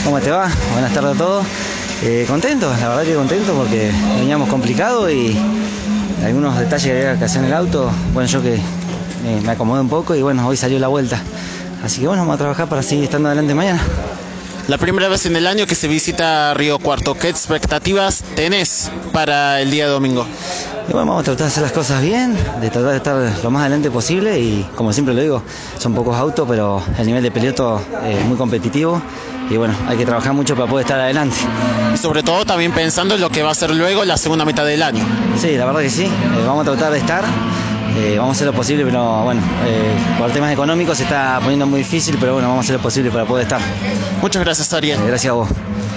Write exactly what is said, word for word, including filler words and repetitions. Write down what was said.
¿Cómo te va? Buenas tardes a todos. Eh, contento, la verdad que contento porque veníamos complicado y algunos detalles que había que hacer en el auto, bueno, yo que eh, me acomodé un poco y bueno, hoy salió la vuelta. Así que bueno, vamos a trabajar para seguir estando adelante mañana. La primera vez en el año que se visita Río Cuarto, ¿qué expectativas tenés para el día domingo? Y bueno, vamos a tratar de hacer las cosas bien, de tratar de estar lo más adelante posible y como siempre lo digo, son pocos autos, pero el nivel de piloto es muy competitivo y bueno, hay que trabajar mucho para poder estar adelante. Y sobre todo también pensando en lo que va a ser luego la segunda mitad del año. Sí, la verdad que sí, eh, vamos a tratar de estar, eh, vamos a hacer lo posible, pero bueno, eh, por temas económicos se está poniendo muy difícil, pero bueno, vamos a hacer lo posible para poder estar. Muchas gracias, Ariel. Eh, gracias a vos.